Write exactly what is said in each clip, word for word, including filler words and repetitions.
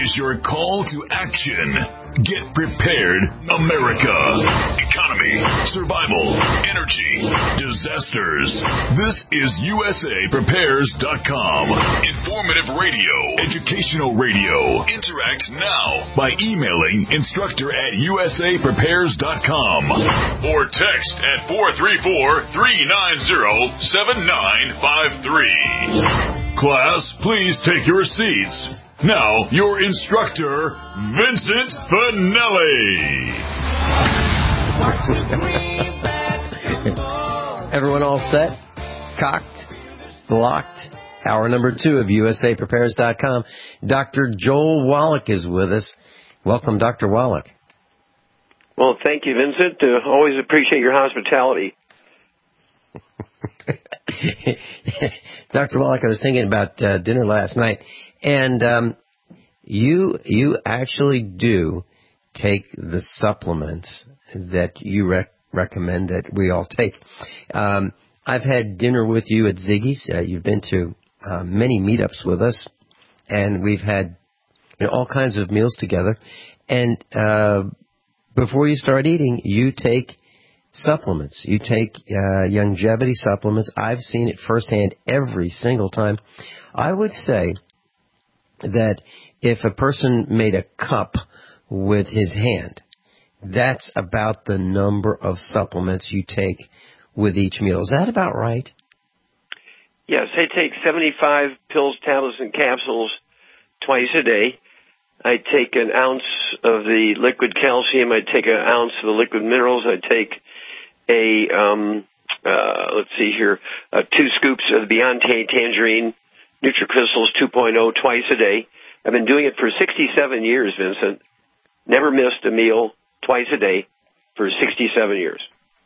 is your call to action. Get prepared, America. Economy, survival, energy, disasters. This is U S A Prepares dot com. Informative radio, educational radio. Interact now by emailing instructor at U S A Prepares dot com or text at four three four, three nine zero, seven nine five three. Class, please take your seats. Now, your instructor, Vincent Finelli. Everyone all set? Cocked? Locked? Hour number two of U S A Prepares dot com. Doctor Joel Wallach is with us. Welcome, Doctor Wallach. Well, thank you, Vincent. Uh, always appreciate your hospitality. Doctor Wallach, I was thinking about uh, dinner last night, and um, you you actually do take the supplements that you rec- recommend that we all take. Um, I've had dinner with you at Ziggy's. Uh, you've been to uh, many meetups with us, and we've had you know, all kinds of meals together. And uh, before you start eating, you take supplements. You take uh, longevity supplements. I've seen it firsthand every single time. I would say that if a person made a cup with his hand, that's about the number of supplements you take with each meal. Is that about right? Yes, I take seventy-five pills, tablets, and capsules twice a day. I take an ounce of the liquid calcium. I take an ounce of the liquid minerals. I take a, um, uh, let's see here, uh, two scoops of the Beyonte Tangerine NutriCrystals two point oh twice a day. I've been doing it for sixty-seven years, Vincent. Never missed a meal twice a day for sixty-seven years.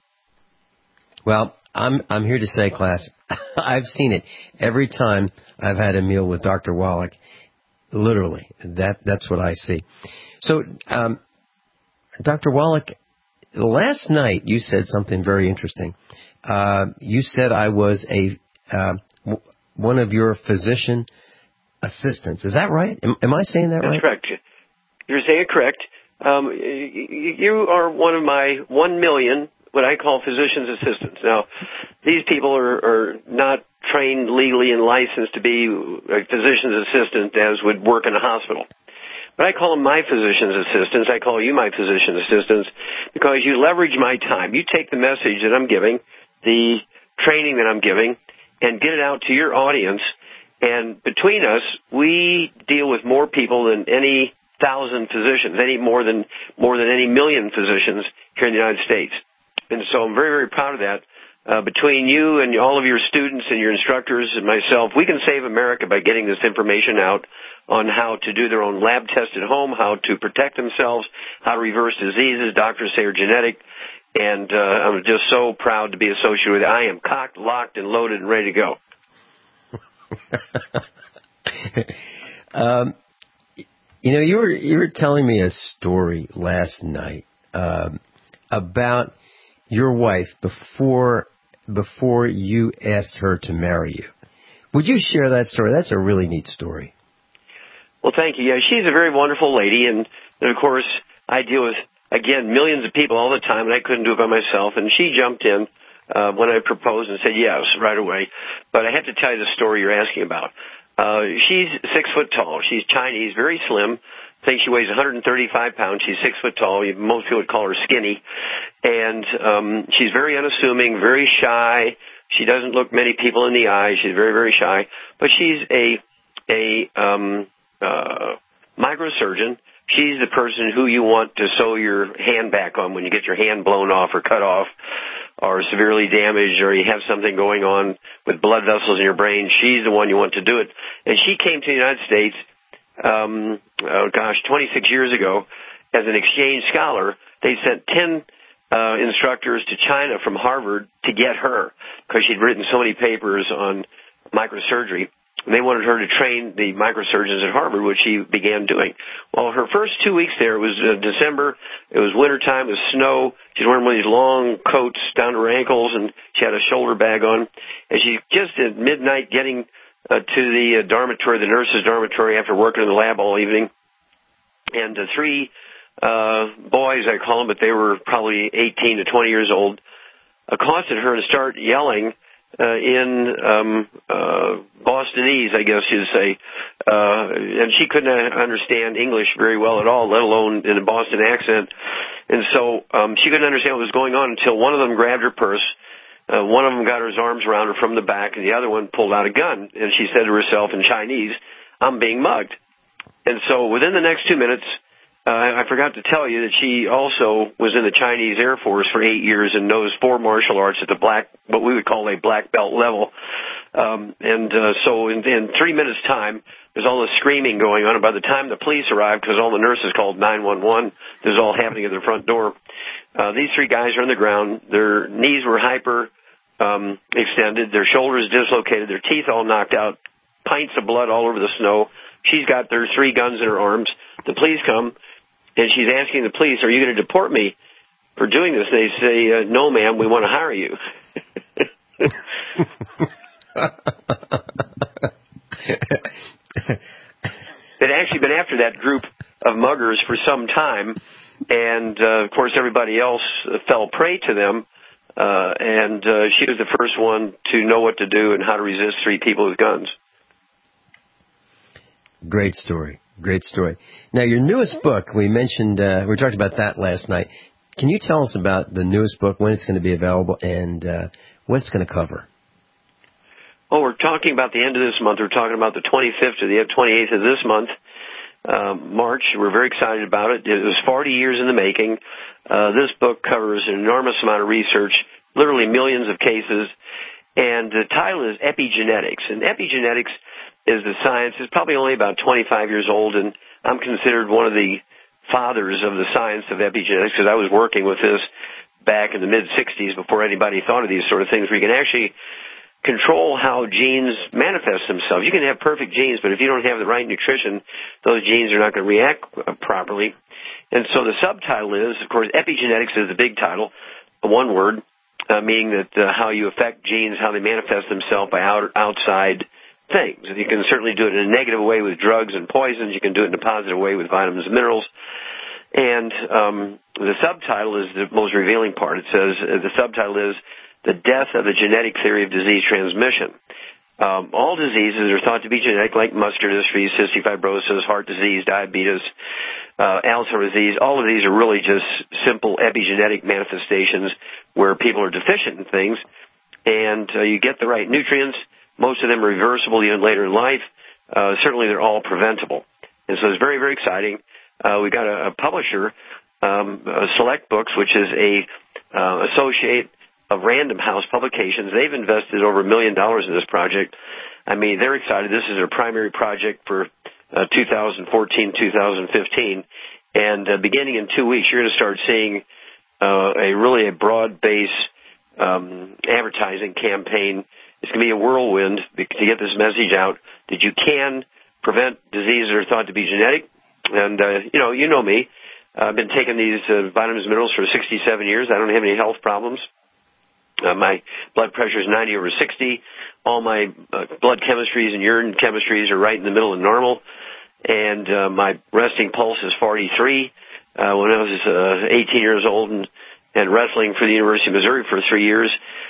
Well, I'm I'm here to say, class, I've seen it every time I've had a meal with Doctor Wallach. Literally, that that's what I see. So, um, Doctor Wallach, last night you said something very interesting. Uh, you said I was a uh, w- one of your physician assistants. Is that right? Am, am I saying that That's right? That's correct. You're saying it correct. Um, you are one of my one million, what I call physician's assistants. Now, these people are, are not trained legally and licensed to be a physician's assistant as would work in a hospital. But I call them my physician's assistants. I call you my physician's assistants because you leverage my time. You take the message that I'm giving, the training that I'm giving, and get it out to your audience. And between us, we deal with more people than any thousand physicians, any more than more than any million physicians here in the United States. And so I'm very, very proud of that. Uh, between you and all of your students and your instructors and myself, we can save America by getting this information out on how to do their own lab test at home, how to protect themselves, how to reverse diseases doctors say are genetic. And uh, I'm just so proud to be associated with it. I am cocked, locked, and loaded and ready to go. um, you know, you were you were telling me a story last night um, about your wife before before you asked her to marry you. Would you share that story? That's a really neat story. Well, thank you. Yeah, she's a very wonderful lady, and, and of course, I deal with, again, millions of people all the time, and I couldn't do it by myself, and she jumped in uh, when I proposed and said yes right away. But I have to tell you the story you're asking about. Uh, she's six foot tall. She's Chinese, very slim. I think she weighs one hundred thirty-five pounds. She's six foot tall. Most people would call her skinny. And um, she's very unassuming, very shy. She doesn't look many people in the eye. She's very, very shy. But she's a a um, uh, microsurgeon. She's the person who you want to sew your hand back on when you get your hand blown off or cut off or severely damaged or you have something going on with blood vessels in your brain. She's the one you want to do it. And she came to the United States Um, oh gosh, twenty-six years ago, as an exchange scholar. They sent ten uh, instructors to China from Harvard to get her because she'd written so many papers on microsurgery. And they wanted her to train the microsurgeons at Harvard, which she began doing. Well, her first two weeks there, it was uh, December, it was wintertime, it was snow. She's wearing one of these long coats down to her ankles, and she had a shoulder bag on. And she's just at midnight getting Uh, to the uh, dormitory, the nurse's dormitory, after working in the lab all evening. and the three uh, boys, I call them, but they were probably eighteen to twenty years old, accosted her and start yelling uh, in um, uh, Bostonese, I guess you'd say, uh, and she couldn't understand English very well at all, let alone in a Boston accent. And so um, she couldn't understand what was going on until one of them grabbed her purse. Uh, one of them got his arms around her from the back, and the other one pulled out a gun. And she said to herself in Chinese, "I'm being mugged." And so within the next two minutes, uh, I forgot to tell you that she also was in the Chinese Air Force for eight years and knows four martial arts at the black, what we would call a black belt level. Um, and uh, so in, in three minutes' time, there's all this screaming going on. And by the time the police arrived, because all the nurses called nine one one, this is all happening at their front door. Uh, these three guys are on the ground. Their knees were hyper um, extended, their shoulders dislocated, their teeth all knocked out, pints of blood all over the snow. She's got their three guns in her arms. The police come, and she's asking the police, "Are you going to deport me for doing this?" They say, uh, "No, ma'am, we want to hire you." They'd actually been after that group of muggers for some time, and, uh, of course, everybody else uh, fell prey to them, uh, and uh, she was the first one to know what to do and how to resist three people with guns. Great story. Great story. Now, your newest book, we mentioned, uh, we talked about that last night. Can you tell us about the newest book, when it's going to be available, and uh, what it's going to cover? Well, we're talking about the end of this month. We're talking about the twenty-fifth to the twenty-eighth of this month, uh, March. We're very excited about it. It was forty years in the making. Uh, this book covers an enormous amount of research, literally millions of cases, and the title is Epigenetics. And epigenetics is the science. It's probably only about twenty-five years old, and I'm considered one of the fathers of the science of epigenetics because I was working with this back in the mid-sixties before anybody thought of these sort of things, where you can actually control how genes manifest themselves. You can have perfect genes, but if you don't have the right nutrition, those genes are not going to react properly. And so the subtitle is, of course, epigenetics is the big title, one word, uh, meaning that uh, how you affect genes, how they manifest themselves by out, outside things. You can certainly do it in a negative way with drugs and poisons. You can do it in a positive way with vitamins and minerals. And um, the subtitle is the most revealing part. It says, uh, the subtitle is The Death of the Genetic Theory of Disease Transmission. Um, all diseases are thought to be genetic, like muscular dystrophy, cystic fibrosis, heart disease, diabetes, uh, Alzheimer's disease. All of these are really just simple epigenetic manifestations where people are deficient in things, and uh, you get the right nutrients. Most of them are reversible even later in life. Uh, certainly they're all preventable. And so it's very, very exciting. Uh, we've got a, a publisher, um, uh, Select Books, which is a uh, associate of Random House Publications. They've invested over a million dollars in this project. I mean, they're excited. This is their primary project for uh, two thousand fourteen, two thousand fifteen. And uh, beginning in two weeks, you're going to start seeing uh, a really a broad-based um, advertising campaign. It's going to be a whirlwind to get this message out that you can prevent diseases that are thought to be genetic. And, uh, you know, you know me. I've been taking these uh, vitamins and minerals for sixty-seven years. I don't have any health problems. Uh, my blood pressure is ninety over sixty. All my uh, blood chemistries and urine chemistries are right in the middle of normal. And uh, my resting pulse is forty-three. Uh, when I was uh, eighteen years old and, and wrestling for the University of Missouri for three years,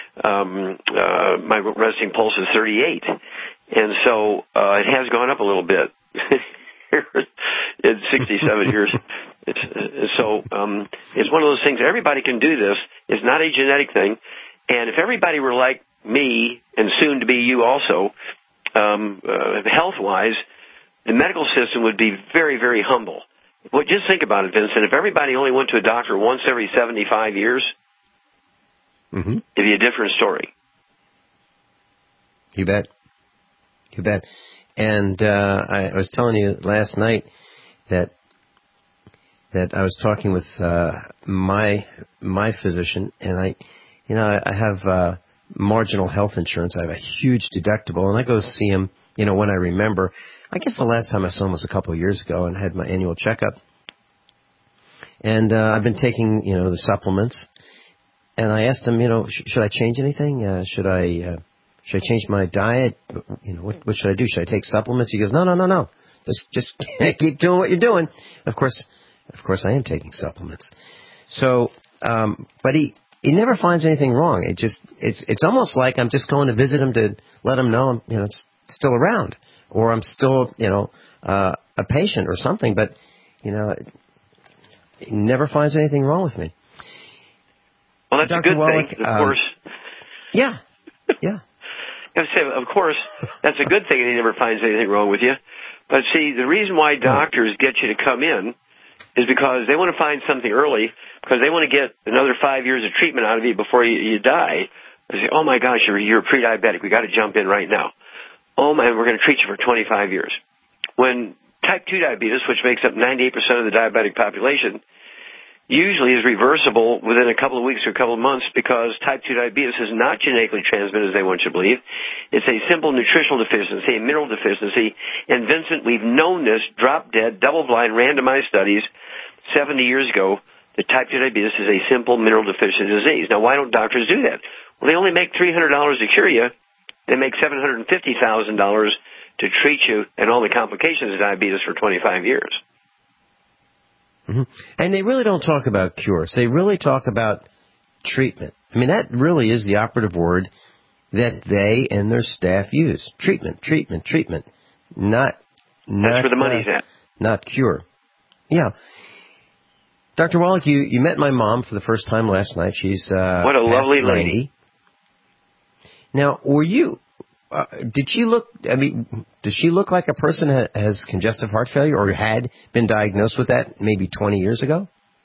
um, uh, my resting pulse is thirty-eight. And so uh, it has gone up a little bit in sixty-seven years. It's, so um, it's one of those things. Everybody can do this. It's not a genetic thing. And if everybody were like me, and soon to be you also, um, uh, health-wise, the medical system would be very, very humble. Well, just think about it, Vincent. If everybody only went to a doctor once every seventy-five years, mm-hmm. it'd be a different story. You bet. You bet. And uh, I, I was telling you last night that that I was talking with uh, my my physician, and I, you know, I have uh, marginal health insurance. I have a huge deductible, and I go see him, you know, when I remember. I guess the last time I saw him was a couple of years ago, and had my annual checkup. And uh, I've been taking, you know, the supplements. And I asked him, you know, sh- should I change anything? Uh, should I uh, should I change my diet? You know, what, what should I do? Should I take supplements? He goes, no, no, no, no. Just, just keep doing what you're doing. Of course, of course, I am taking supplements. So, um, but he, he never finds anything wrong. It just, it's, it's almost like I'm just going to visit him to let him know I'm, you know, still around, or I'm still, you know, uh, a patient or something. But, you know, he never finds anything wrong with me. Well, that's Doctor a good Wallach, thing, of um, course. Yeah, yeah. I would say, of course, that's a good thing, and he never finds anything wrong with you. But see, the reason why doctors get you to come in is because they want to find something early, because they want to get another five years of treatment out of you before you, you die. They say, oh, my gosh, you're, you're pre-diabetic. We got to jump in right now. Oh, man, we're going to treat you for twenty-five years. When type two diabetes, which makes up ninety-eight percent of the diabetic population, usually is reversible within a couple of weeks or a couple of months, because type two diabetes is not genetically transmitted, as they want you to believe. It's a simple nutritional deficiency, a mineral deficiency. And, Vincent, we've known this, drop-dead, double-blind, randomized studies seventy years ago, that type two diabetes is a simple mineral deficiency disease. Now, why don't doctors do that? Well, they only make three hundred dollars to cure you. They make seven hundred fifty thousand dollars to treat you and all the complications of diabetes for twenty-five years. Mm-hmm. And they really don't talk about cures. They really talk about treatment. I mean, that really is the operative word that they and their staff use. Treatment, treatment, treatment. Not, not That's where the money's uh, at. Not cure. Yeah. Doctor Wallach, you, you met my mom for the first time last night. She's uh, what a lovely ninety. lady. Now, were you... Uh, did she look, I mean, does she look like a person that has congestive heart failure or had been diagnosed with that maybe twenty years ago?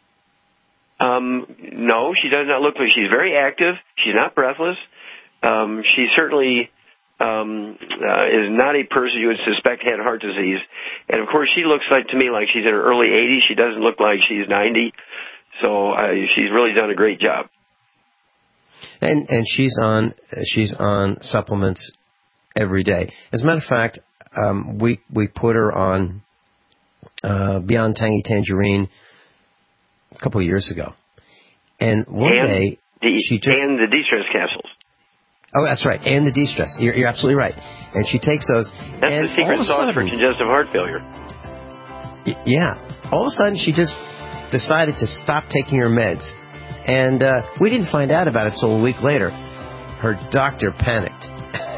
Um, no, she does not look like, she's very active. She's not breathless. Um, she certainly um, uh, is not a person you would suspect had heart disease. And, of course, she looks like to me like she's in her early eighties. She doesn't look like she's ninety. So uh, she's really done a great job. And and she's on she's on supplements every day. As a matter of fact, um, we we put her on uh, Beyond Tangy Tangerine a couple of years ago, and one and day the, she just and the de-stress capsules. Oh, that's right, and the de-stress. You're, you're absolutely right. And she takes those. That's and the secret sauce sudden, for congestive heart failure. Y- yeah. All of a sudden, she just decided to stop taking her meds, and uh, we didn't find out about it until a week later. Her doctor panicked.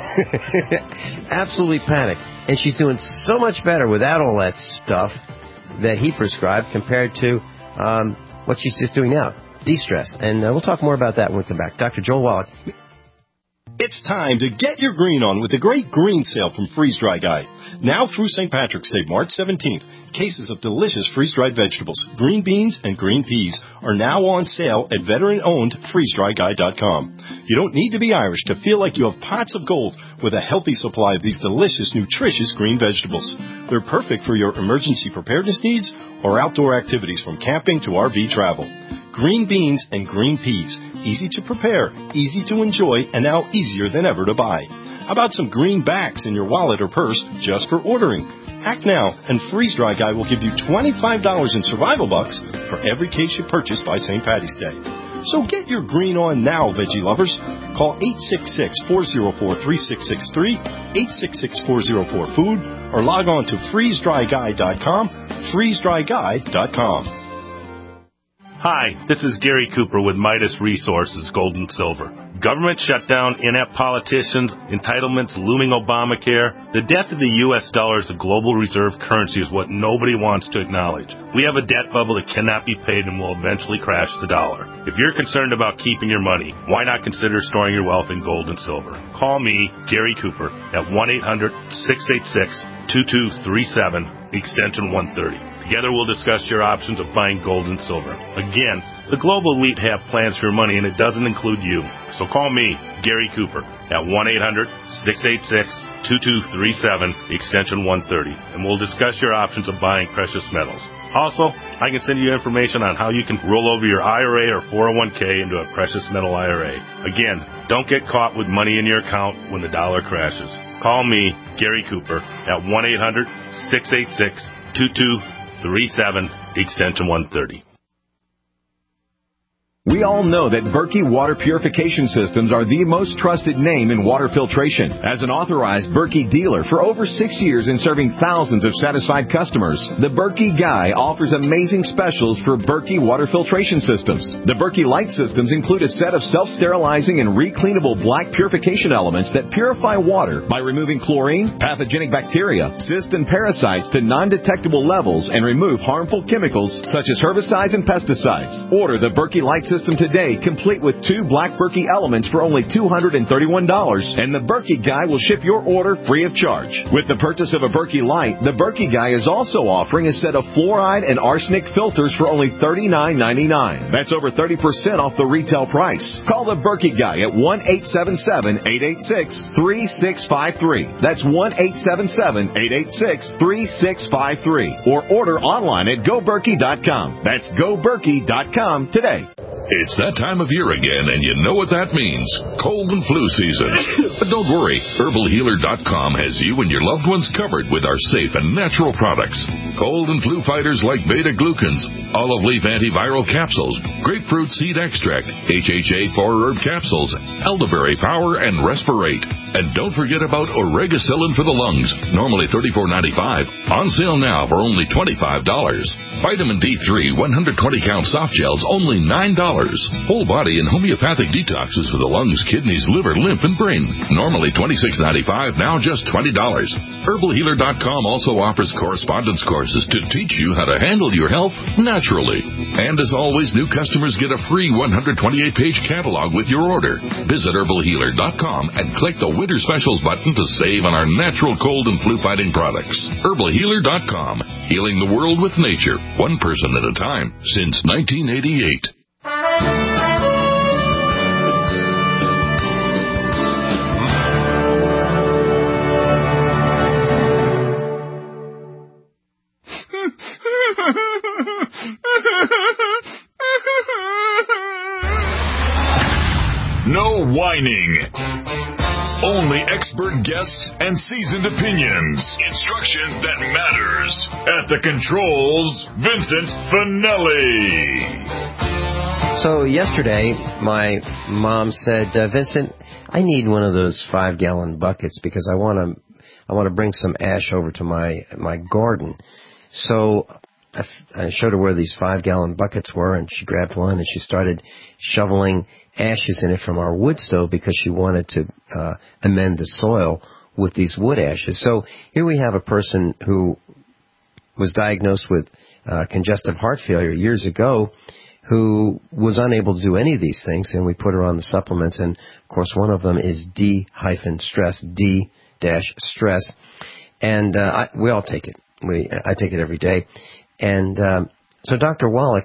Absolutely panicked. And she's doing so much better without all that stuff that he prescribed compared to um, what she's just doing now, de-stress. And uh, we'll talk more about that when we come back. Doctor Joel Wallach. It's time to get your green on with the great green sale from Freeze Dry Guy. Now through Saint Patrick's Day, March seventeenth, cases of delicious freeze-dried vegetables, green beans, and green peas are now on sale at veteran-owned freeze dry guy dot com. You don't need to be Irish to feel like you have pots of gold with a healthy supply of these delicious, nutritious green vegetables. They're perfect for your emergency preparedness needs or outdoor activities from camping to R V travel. Green beans and green peas, easy to prepare, easy to enjoy, and now easier than ever to buy. How about some greenbacks in your wallet or purse just for ordering? Act now, and Freeze Dry Guy will give you twenty-five dollars in survival bucks for every case you purchase by Saint Patty's Day. So get your green on now, veggie lovers. Call eight six six, four zero four, three six six three, eight six six, four zero four, food, or log on to freeze dry guy dot com, freeze dry guy dot com. Hi, this is Gary Cooper with Midas Resources, Gold and Silver. Government shutdown, inept politicians, entitlements, looming Obamacare. The death of the U S dollar as a global reserve currency is what nobody wants to acknowledge. We have a debt bubble that cannot be paid and will eventually crash the dollar. If you're concerned about keeping your money, why not consider storing your wealth in gold and silver? Call me, Gary Cooper, at one eight hundred, six eight six, two two three seven, extension one thirty. Together we'll discuss your options of buying gold and silver. Again, the global elite have plans for your money, and it doesn't include you. So call me, Gary Cooper, at one eight hundred, six eight six, two two three seven, extension one thirty, and we'll discuss your options of buying precious metals. Also, I can send you information on how you can roll over your I R A or four oh one k into a precious metal I R A. Again, don't get caught with money in your account when the dollar crashes. Call me, Gary Cooper, at one eight hundred, six eight six, two two three seven, extension one thirty. We all know that Berkey Water Purification Systems are the most trusted name in water filtration. As an authorized Berkey dealer for over six years and serving thousands of satisfied customers, the Berkey Guy offers amazing specials for Berkey Water Filtration Systems. The Berkey Light Systems include a set of self-sterilizing and recleanable black purification elements that purify water by removing chlorine, pathogenic bacteria, cysts, and parasites to non-detectable levels and remove harmful chemicals such as herbicides and pesticides. Order the Berkey Light System today, complete with two black Berkey elements for only two hundred thirty-one dollars, and the Berkey Guy will ship your order free of charge. With the purchase of a Berkey Light, the Berkey Guy is also offering a set of fluoride and arsenic filters for only thirty-nine ninety-nine. That's over thirty percent off the retail price. Call the Berkey Guy at one eight seven seven, eight eight six, three six five three. That's one eight seven seven, eight eight six, three six five three. Or order online at go berkey dot com. That's go berkey dot com today. It's that time of year again, and you know what that means. Cold and flu season. But don't worry. herbal healer dot com has you and your loved ones covered with our safe and natural products. Cold and flu fighters like beta-glucans, olive leaf antiviral capsules, grapefruit seed extract, H H A four herb capsules, elderberry power, and respirate. And don't forget about oregacillin for the lungs, normally thirty-four ninety-five. On sale now for only twenty-five dollars. Vitamin D three one hundred twenty count soft gels, only nine dollars. Whole body and homeopathic detoxes for the lungs, kidneys, liver, lymph, and brain. Normally twenty-six ninety-five, now just twenty dollars. herbal healer dot com also offers correspondence courses to teach you how to handle your health naturally. And as always, new customers get a free one hundred twenty-eight page catalog with your order. Visit herbal healer dot com and click the Winter Specials button to save on our natural cold and flu fighting products. herbal healer dot com, healing the world with nature, one person at a time, since nineteen eighty-eight. No whining. Only expert guests and seasoned opinions. Instruction that matters. At the controls, Vincent Finelli. So yesterday, my mom said, uh, Vincent, I need one of those five-gallon buckets because I want to, I want to bring some ash over to my my garden. So I, f- I showed her where these five-gallon buckets were, and she grabbed one and she started shoveling ashes in it from our wood stove because she wanted to uh, amend the soil with these wood ashes. So here we have a person who was diagnosed with uh, congestive heart failure years ago, who was unable to do any of these things, and we put her on the supplements, and of course one of them is D-stress, D-stress, and uh, I, we all take it. We I take it every day, and um, so Doctor Wallach,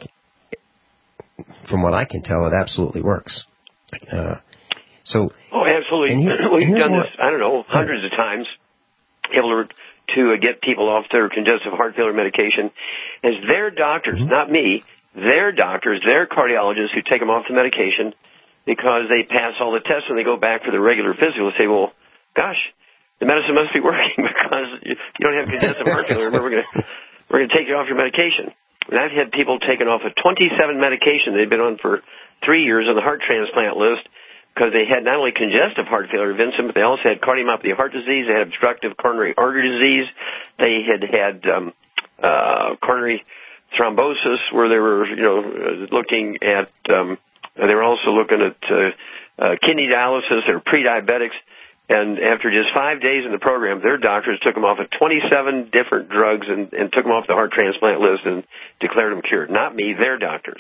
from what I can tell, it absolutely works. Uh, so oh, absolutely. Here, We've done this, I don't know, hundreds of times, able to, to get people off their congestive heart failure medication as their doctors, mm-hmm. not me. Their doctors, their cardiologists who take them off the medication because they pass all the tests and they go back for the regular physical and say, well, gosh, the medicine must be working because you don't have congestive heart failure. Remember, we're going to we're going to take you off your medication. And I've had people taken off of twenty-seven medication they've been on for three years on the heart transplant list because they had not only congestive heart failure, Vincent, but they also had cardiomyopathy heart disease, they had obstructive coronary artery disease, they had had um, uh, coronary thrombosis, where they were, you know, looking at, um, they were also looking at uh, uh, kidney dialysis. They were pre-diabetics, and after just five days in the program, their doctors took them off of twenty-seven different drugs and, and took them off the heart transplant list and declared them cured. Not me, their doctors.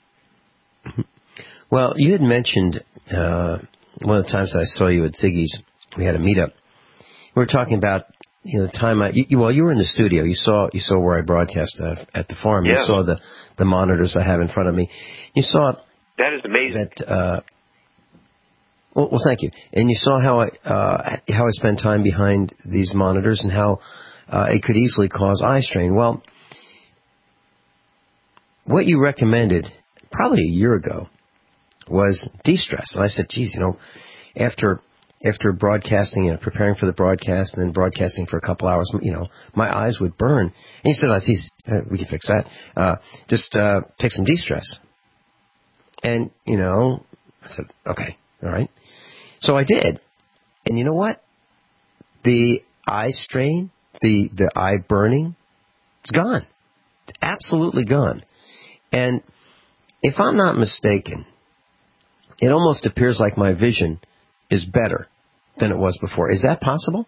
Well, you had mentioned uh, one of the times that I saw you at Ziggy's, we had a meetup. We were talking about, you know, the time I, you, well, you were in the studio. You saw, you saw where I broadcast uh, at the farm. Yeah. You saw the, the monitors I have in front of me. You saw that is amazing. That, uh, well, well, thank you. And you saw how I, uh, how I spend time behind these monitors and how uh, it could easily cause eye strain. Well, what you recommended probably a year ago was de-stress. And I said, geez, you know, after after broadcasting and preparing for the broadcast and then broadcasting for a couple hours, you know, my eyes would burn. And he said, that's easy. Uh, we can fix that. Uh, just uh, take some de-stress. And, you know, I said, okay, all right. So I did. And you know what? The eye strain, the, the eye burning, it's gone. It's absolutely gone. And if I'm not mistaken, it almost appears like my vision is better than it was before. Is that possible?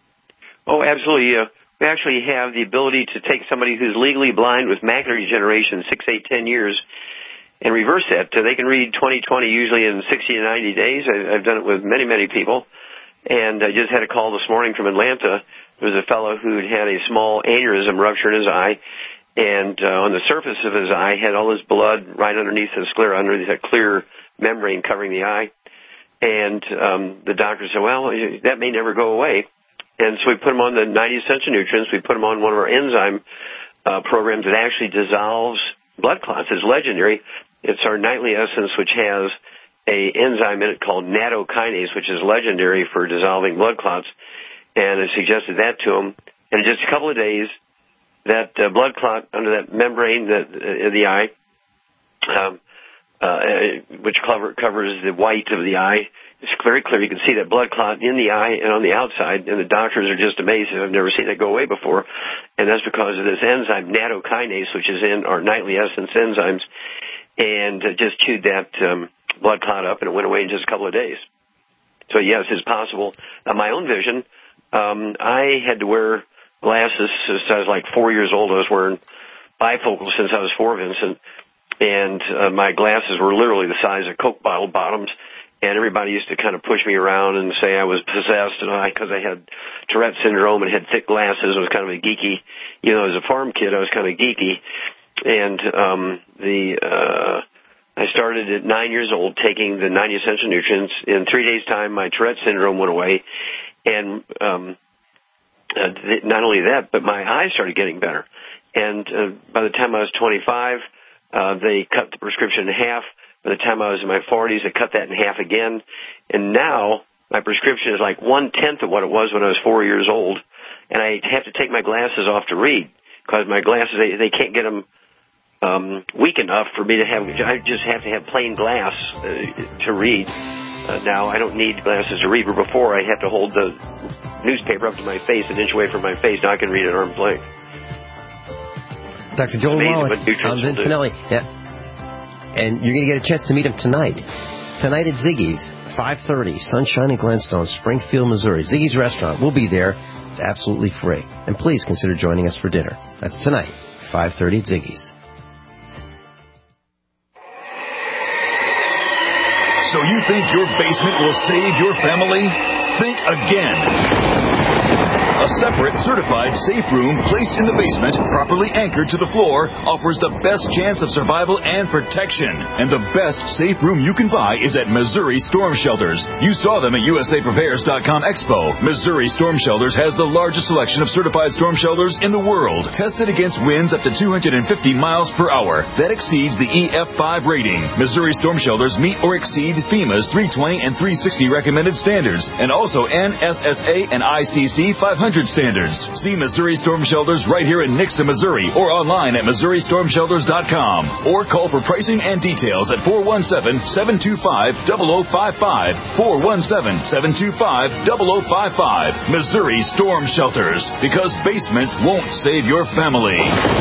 Oh, absolutely. Uh, we actually have the ability to take somebody who's legally blind with macular degeneration, six, eight, ten years, and reverse that. Uh, they can read twenty twenty usually in sixty to ninety days. I, I've done it with many, many people. And I just had a call this morning from Atlanta. There was a fellow who'd had a small aneurysm rupture in his eye, and uh, on the surface of his eye had all this blood right underneath the sclera, underneath that clear membrane covering the eye. And um, the doctor said, well, that may never go away. And so we put him on the ninety essential nutrients. We put him on one of our enzyme uh, programs that actually dissolves blood clots. It's legendary. It's our nightly essence, which has a enzyme in it called nattokinase, which is legendary for dissolving blood clots. And I suggested that to him. And in just a couple of days, that uh, blood clot under that membrane that, uh, of the eye, um, uh, which cover, covers the white of the eye, it's very clear. You can see that blood clot in the eye and on the outside, and the doctors are just amazed. I've never seen that go away before. And that's because of this enzyme, nattokinase, which is in our nightly essence enzymes, and uh, just chewed that um, blood clot up, and it went away in just a couple of days. So, yes, it's possible. Now, my own vision, um, I had to wear glasses since I was like four years old. I was wearing bifocals since I was four, Vincent, and uh, my glasses were literally the size of Coke bottle bottoms. And everybody used to kind of push me around and say I was possessed, and I, because I had Tourette syndrome and had thick glasses, I was kind of a geeky. You know, as a farm kid, I was kind of geeky. And um, the uh, I started at nine years old taking the ninety essential nutrients. In three days' time, my Tourette syndrome went away, and um, uh, th- not only that, but my eyes started getting better. And uh, by the time I was twenty-five, uh, they cut the prescription in half. By the time I was in my forties, I cut that in half again. And now my prescription is like one-tenth of what it was when I was four years old. And I have to take my glasses off to read because my glasses, they, they can't get them um, weak enough for me to have, I just have to have plain glass uh, to read. Uh, now, I don't need glasses to read, but before I had to hold the newspaper up to my face, an inch away from my face. Now I can read at arm's length. Doctor Joel Wallach, I'm Vin Finelli. Yeah. And you're going to get a chance to meet him tonight. Tonight at Ziggy's, five thirty, Sunshine and Glenstone, Springfield, Missouri. Ziggy's Restaurant. We'll be there. It's absolutely free. And please consider joining us for dinner. That's tonight, five thirty at Ziggy's. So you think your basement will save your family? Think again. A separate, certified safe room placed in the basement, properly anchored to the floor, offers the best chance of survival and protection. And the best safe room you can buy is at Missouri Storm Shelters. You saw them at U S A Prepares dot com Expo. Missouri Storm Shelters has the largest selection of certified storm shelters in the world, tested against winds up to two hundred fifty miles per hour. That exceeds the E F five rating. Missouri Storm Shelters meet or exceed FEMA's three twenty and three sixty recommended standards, and also N S S A and I C C five hundred standards. See Missouri Storm Shelters right here in Nixa, Missouri, or online at Missouri Storm Shelters dot com, or call for pricing and details at four one seven, seven two five, zero zero five five, four one seven, seven two five, zero zero five five. Missouri Storm Shelters, because basements won't save your family.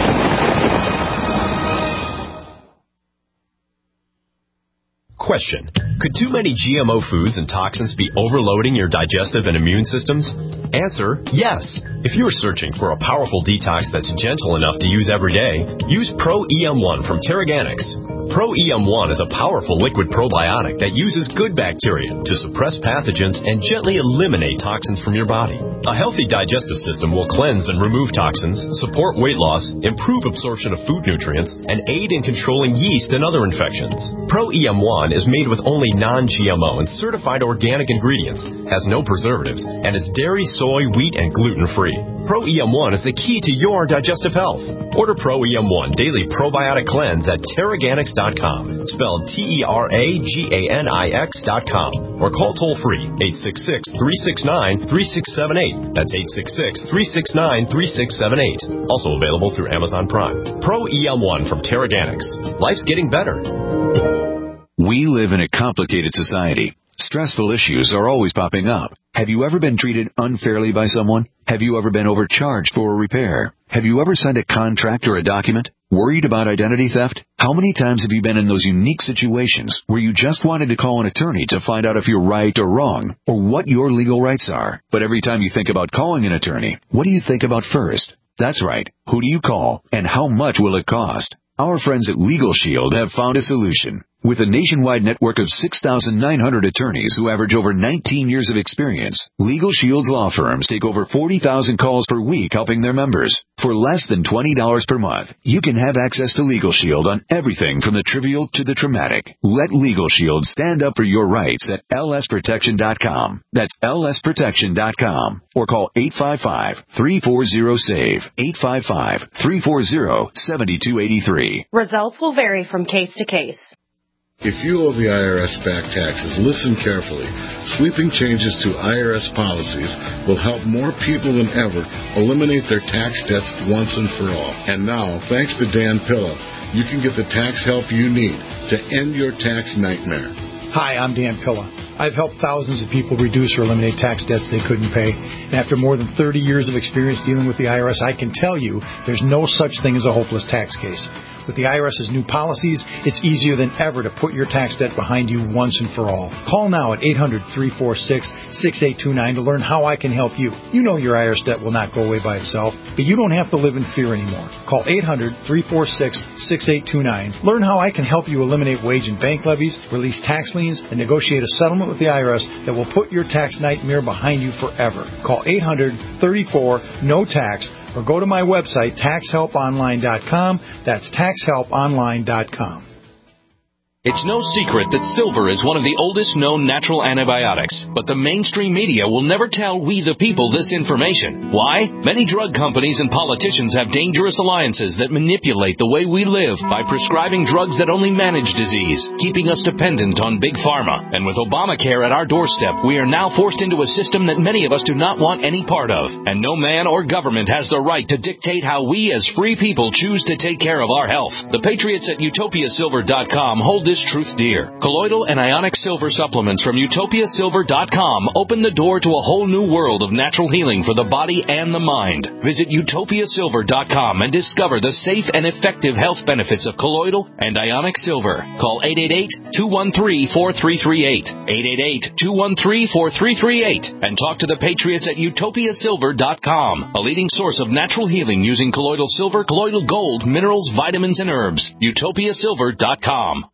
Question: could too many G M O foods and toxins be overloading your digestive and immune systems? Answer: yes. If you're searching for a powerful detox that's gentle enough to use every day, use Pro E M one from Terraganics. Pro E M one is a powerful liquid probiotic that uses good bacteria to suppress pathogens and gently eliminate toxins from your body. A healthy digestive system will cleanse and remove toxins, support weight loss, improve absorption of food nutrients, and aid in controlling yeast and other infections. Pro E M one is made with only non-G M O and certified organic ingredients, has no preservatives, and is dairy, soy, wheat, and gluten-free. Pro E M one is the key to your digestive health. Order Pro E M one Daily Probiotic Cleanse at Terraganics dot com, spelled T E R A G A N I X dot com, or call toll-free eight six six, three six nine, three six seven eight. That's eight six six, three six nine, three six seven eight. Also available through Amazon Prime. Pro E M one from Terraganics. Life's getting better. We live in a complicated society. Stressful issues are always popping up. Have you ever been treated unfairly by someone? Have you ever been overcharged for a repair? Have you ever signed a contract or a document? Worried about identity theft? How many times have you been in those unique situations where you just wanted to call an attorney to find out if you're right or wrong, or what your legal rights are? But every time you think about calling an attorney, what do you think about first? That's right. Who do you call, and how much will it cost? Our friends at Legal Shield have found a solution. With a nationwide network of six thousand nine hundred attorneys who average over nineteen years of experience, Legal Shield's law firms take over forty thousand calls per week helping their members. For less than twenty dollars per month, you can have access to Legal Shield on everything from the trivial to the traumatic. Let Legal Shield stand up for your rights at L S protection dot com. That's L S protection dot com. Or call eight five five, three four zero, S A V E, eight five five, three four zero, seven two eight three. Results will vary from case to case. If you owe the I R S back taxes, listen carefully. Sweeping changes to I R S policies will help more people than ever eliminate their tax debts once and for all. And now, thanks to Dan Pilla, you can get the tax help you need to end your tax nightmare. Hi, I'm Dan Pilla. I've helped thousands of people reduce or eliminate tax debts they couldn't pay. And after more than thirty years of experience dealing with the I R S, I can tell you there's no such thing as a hopeless tax case. With the I R S's new policies, it's easier than ever to put your tax debt behind you once and for all. Call now at eight hundred, three four six, six eight two nine to learn how I can help you. You know your I R S debt will not go away by itself, but you don't have to live in fear anymore. Call eight hundred, three four six, six eight two nine. Learn how I can help you eliminate wage and bank levies, release tax liens, and negotiate a settlement with the I R S that will put your tax nightmare behind you forever. Call eight hundred, thirty-four, N O T A X or go to my website, tax help online dot com. That's tax help online dot com. It's no secret that silver is one of the oldest known natural antibiotics, but the mainstream media will never tell we the people this information. Why? Many drug companies and politicians have dangerous alliances that manipulate the way we live by prescribing drugs that only manage disease, keeping us dependent on big pharma. And with Obamacare at our doorstep, we are now forced into a system that many of us do not want any part of. And no man or government has the right to dictate how we as free people choose to take care of our health. The patriots at utopia silver dot com hold this truth dear. Colloidal and ionic silver supplements from utopia silver dot com open the door to a whole new world of natural healing for the body and the mind. Visit utopia silver dot com and discover the safe and effective health benefits of colloidal and ionic silver. Call eight eight eight, two one three, four three three eight, eight eight eight, two one three, four three three eight, and talk to the patriots at utopia silver dot com, a leading source of natural healing using colloidal silver, colloidal gold, minerals, vitamins, and herbs. utopia silver dot com.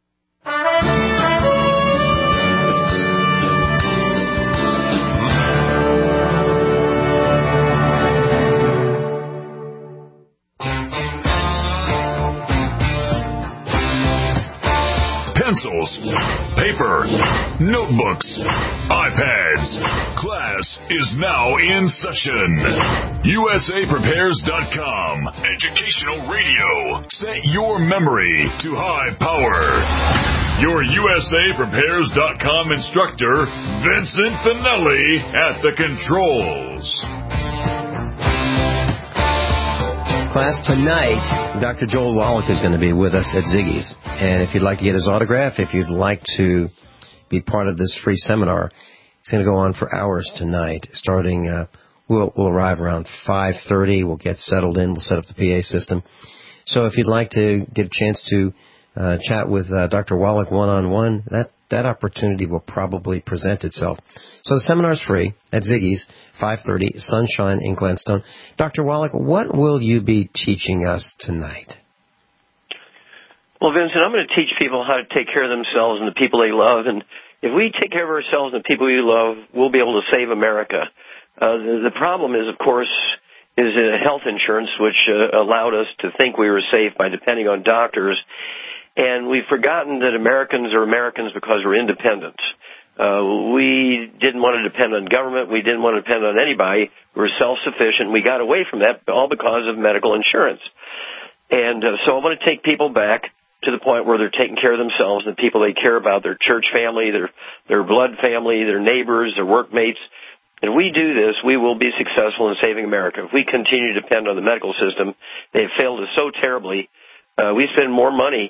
Pencils, paper, notebooks, iPads. Class is now in session. U S A Prepares dot com. Educational radio. Set your memory to high power. Your U S A Prepares dot com instructor, Vincent Finelli, at the controls. Class, tonight, Doctor Joel Wallach is going to be with us at Ziggy's. And if you'd like to get his autograph, if you'd like to be part of this free seminar, it's going to go on for hours tonight. Starting, uh, we'll, we'll arrive around five thirty. We'll get settled in. We'll set up the P A system. So if you'd like to get a chance to uh, chat with uh, Doctor Wallach one-on-one, that, that opportunity will probably present itself. So the seminar's free at Ziggy's, five thirty, Sunshine in Glenstone. Doctor Wallach, what will you be teaching us tonight? Well, Vincent, I'm going to teach people how to take care of themselves and the people they love. And if we take care of ourselves and the people we love, we'll be able to save America. Uh, the, the problem is, of course, is uh, health insurance, which uh, allowed us to think we were safe by depending on doctors. And we've forgotten that Americans are Americans because we're independent. Uh, we didn't want to depend on government. We didn't want to depend on anybody. We were self-sufficient. We got away from that all because of medical insurance. And uh, so I want to take people back to the point where they're taking care of themselves and the people they care about, their church family, their their blood family, their neighbors, their workmates. And if we do this, we will be successful in saving America. If we continue to depend on the medical system, they have failed us so terribly. Uh, we spend more money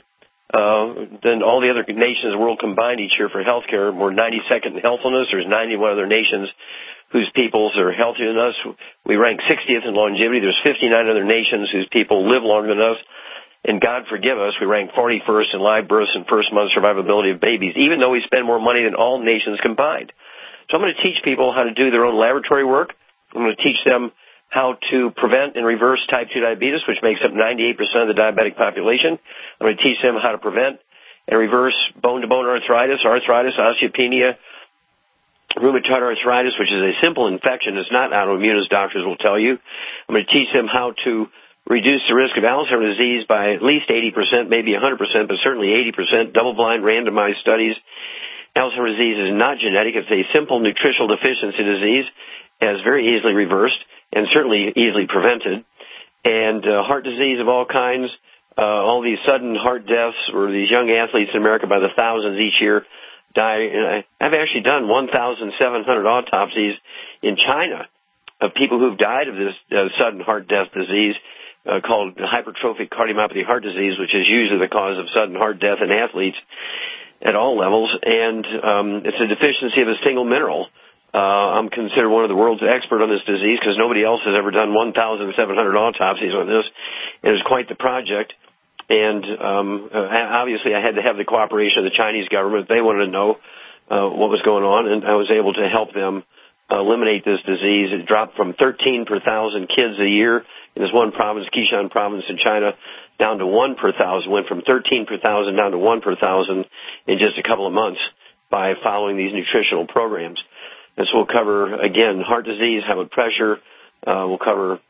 uh, than all the other nations of the world combined each year for healthcare. We're ninety-second in healthfulness. There's ninety-one other nations whose peoples are healthier than us. We rank sixtieth in longevity. There's fifty-nine other nations whose people live longer than us. And God forgive us, we rank forty-first in live births and first month survivability of babies, even though we spend more money than all nations combined. So I'm going to teach people how to do their own laboratory work. I'm going to teach them how to prevent and reverse type two diabetes, which makes up ninety-eight percent of the diabetic population. I'm going to teach them how to prevent and reverse bone-to-bone arthritis, arthritis, osteopenia, rheumatoid arthritis, which is a simple infection. It's not autoimmune, as doctors will tell you. I'm going to teach them how to reduce the risk of Alzheimer's disease by at least eighty percent, maybe one hundred percent, but certainly eighty percent, double-blind, randomized studies. Alzheimer's disease is not genetic. It's a simple nutritional deficiency disease, as very easily reversed and certainly easily prevented. And uh, heart disease of all kinds, uh, all these sudden heart deaths, or these young athletes in America by the thousands each year die. And I, I've actually done one thousand seven hundred autopsies in China of people who've died of this uh, sudden heart death disease uh, called hypertrophic cardiomyopathy heart disease, which is usually the cause of sudden heart death in athletes at all levels. And um, it's a deficiency of a single mineral. Uh, I'm considered one of the world's expert on this disease because nobody else has ever done one thousand seven hundred autopsies on this. It was quite the project. And um, uh, obviously I had to have the cooperation of the Chinese government. They wanted to know uh, what was going on, and I was able to help them eliminate this disease. It dropped from thirteen per thousand kids a year in this one province, Qishan province in China, down to one per thousand, went from thirteen per thousand down to one per thousand in just a couple of months by following these nutritional programs. And so we'll cover, again, heart disease, high blood pressure. Uh, we'll cover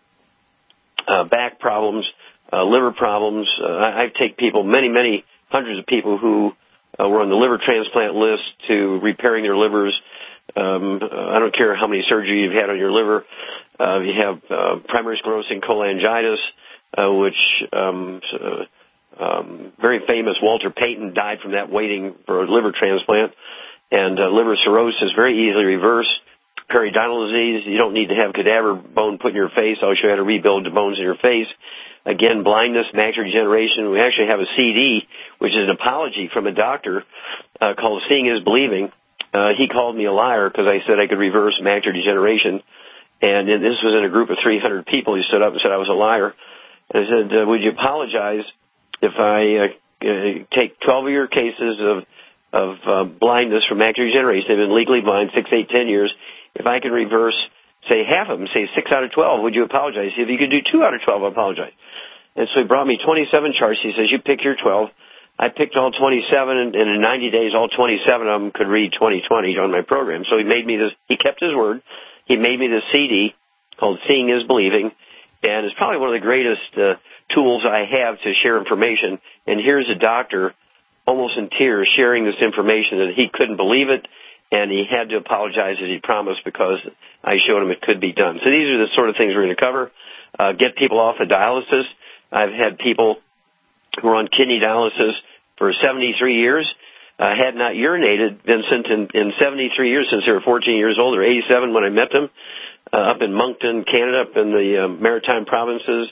uh, back problems, uh, liver problems. Uh, I, I take people, many, many hundreds of people who uh, were on the liver transplant list to repairing their livers. Um, I don't care how many surgeries you've had on your liver. Uh, you have uh, primary sclerosing cholangitis, uh, which um, uh, um, very famous Walter Payton died from that waiting for a liver transplant. And uh, liver cirrhosis, very easily reversed. Periodontal disease, you don't need to have cadaver bone put in your face. I'll show you how to rebuild the bones in your face. Again, blindness, macular degeneration. We actually have a C D, which is an apology from a doctor uh, called Seeing is Believing. Uh, he called me a liar because I said I could reverse macular degeneration. And this was in a group of three hundred people. He stood up and said I was a liar. And I said, uh, would you apologize if I uh, uh, take twelve of your cases of of uh, blindness from macular degeneration? They've been legally blind six, eight, ten years. If I can reverse, say, half of them, say six out of twelve, would you apologize? If you could do two out of twelve, I apologize. And so he brought me twenty-seven charts. He says, you pick your twelve. I picked all twenty-seven, and in ninety days, all twenty-seven of them could read twenty twenty on my program. So he made me this, he kept his word. He made me this C D called Seeing is Believing, and it's probably one of the greatest uh, tools I have to share information. And here's a doctor almost in tears sharing this information that he couldn't believe it, and he had to apologize as he promised because I showed him it could be done. So these are the sort of things we're going to cover. Uh, get people off of dialysis. I've had people who are on kidney dialysis for seventy-three years, uh, had not urinated, Vincent, in, in seventy-three years since they were fourteen years old, or eighty-seven when I met them, uh, up in Moncton, Canada, up in the uh, Maritime Provinces,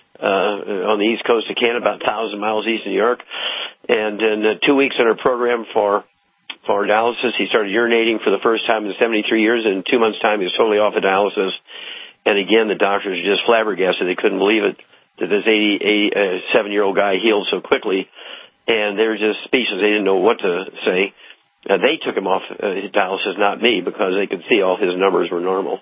uh, on the east coast of Canada, about one thousand miles east of New York. And in uh, two weeks in our program for for dialysis, he started urinating for the first time in seventy-three years, and in two months' time, he was totally off of dialysis. And again, the doctors were just flabbergasted. They couldn't believe it, that this eighty-seven-year-old guy healed so quickly. And they were just speechless. They didn't know what to say. Uh, they took him off uh, his dialysis, not me, because they could see all his numbers were normal.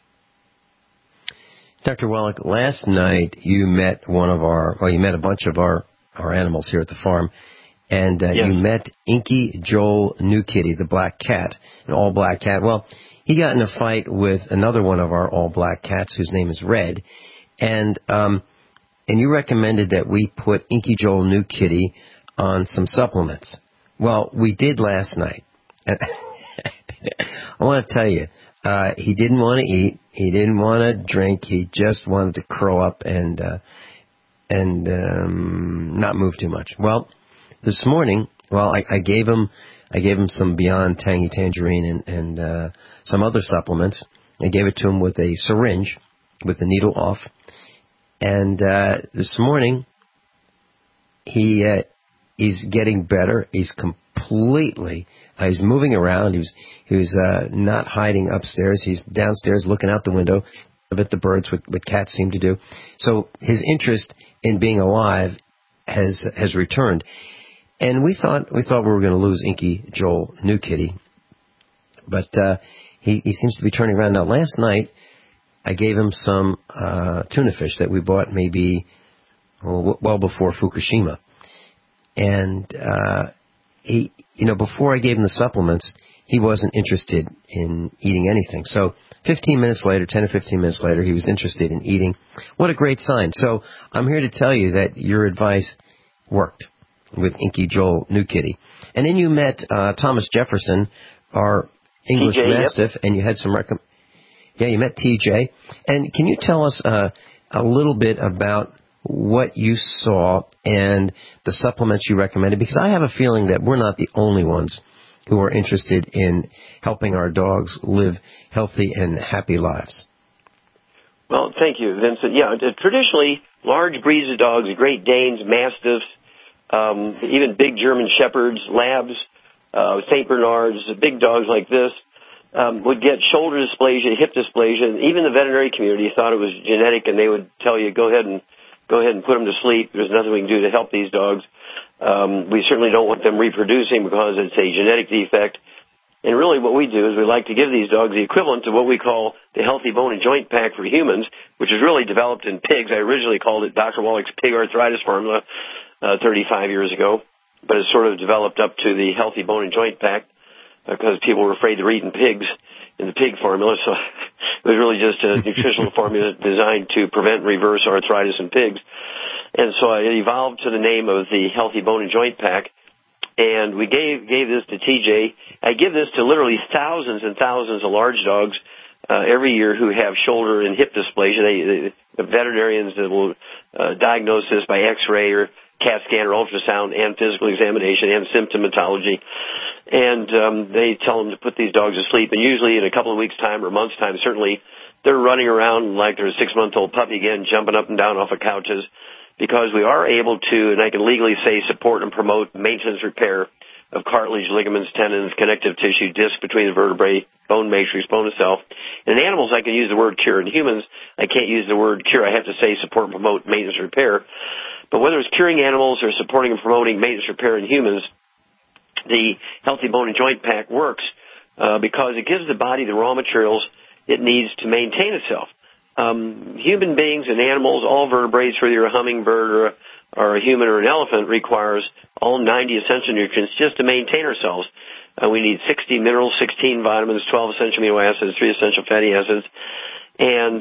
Doctor Wallach, last night you met one of our, well, you met a bunch of our, our animals here at the farm, and uh, yes. you met Inky Joel New Kitty, the black cat, an all-black cat. Well, he got in a fight with another one of our all-black cats whose name is Red, and um, and you recommended that we put Inky Joel New Kitty on some supplements. Well, we did last night. I want to tell you, uh, he didn't want to eat. He didn't want to drink. He just wanted to curl up and uh, and um, not move too much. Well, this morning, well, I, I gave him I gave him some Beyond Tangy Tangerine and, and uh, some other supplements. I gave it to him with a syringe with the needle off. And uh, this morning, he uh, he's getting better. He's completely, uh, he's moving around. He was, he was uh, not hiding upstairs. He's downstairs looking out the window at the birds, what, what cats seem to do. So his interest in being alive has has returned. And we thought we thought we were going to lose Inky Joel New Kitty, but uh, he, he seems to be turning around. Now, last night, I gave him some uh, tuna fish that we bought maybe well, well before Fukushima. And uh, he, you know, before I gave him the supplements, he wasn't interested in eating anything. So fifteen minutes later, ten or fifteen minutes later, he was interested in eating. What a great sign. So I'm here to tell you that your advice worked with Inky Joel New Kitty. And then you met uh, Thomas Jefferson, our English T J, Mastiff, yep. and you had some recom- Yeah, you met T J. And can you tell us uh, a little bit about what you saw and the supplements you recommended? Because I have a feeling that we're not the only ones who are interested in helping our dogs live healthy and happy lives. Well, thank you, Vincent. Yeah, traditionally, large breeds of dogs, Great Danes, Mastiffs, um, even big German Shepherds, Labs, uh, Saint Bernards, big dogs like this, um, would get shoulder dysplasia, hip dysplasia, and even the veterinary community thought it was genetic, and they would tell you, go ahead and go ahead and put them to sleep. There's nothing we can do to help these dogs. Um, we certainly don't want them reproducing because it's a genetic defect. And really what we do is we like to give these dogs the equivalent to what we call the Healthy Bone and Joint Pack for humans, which was really developed in pigs. I originally called it Doctor Wallach's Pig Arthritis Formula uh, thirty-five years ago, but it's sort of developed up to the Healthy Bone and Joint Pack because people were afraid they were eating pigs in the pig formula. So it was really just a nutritional formula designed to prevent and reverse arthritis in pigs. And so it evolved to the name of the Healthy Bone and Joint Pack. And we gave gave this to T J. I give this to literally thousands and thousands of large dogs uh, every year who have shoulder and hip dysplasia. They, they, the veterinarians that will uh, diagnose this by X-ray or CAT scan or ultrasound and physical examination and symptomatology. And um, they tell them to put these dogs to sleep. And usually in a couple of weeks' time or months' time, certainly, they're running around like they're a six-month-old puppy again, jumping up and down off of couches, because we are able to, and I can legally say, support and promote maintenance repair of cartilage, ligaments, tendons, connective tissue, disc between the vertebrae, bone matrix, bone itself. In animals, I can use the word cure. In humans, I can't use the word cure. I have to say support and promote maintenance repair. But whether it's curing animals or supporting and promoting maintenance repair in humans, the Healthy Bone and Joint Pack works uh, because it gives the body the raw materials it needs to maintain itself. Um, human beings and animals, all vertebrates, whether you're a hummingbird or a, or a human or an elephant, requires all ninety essential nutrients just to maintain ourselves. Uh, we need sixty minerals, sixteen vitamins, twelve essential amino acids, three essential fatty acids, and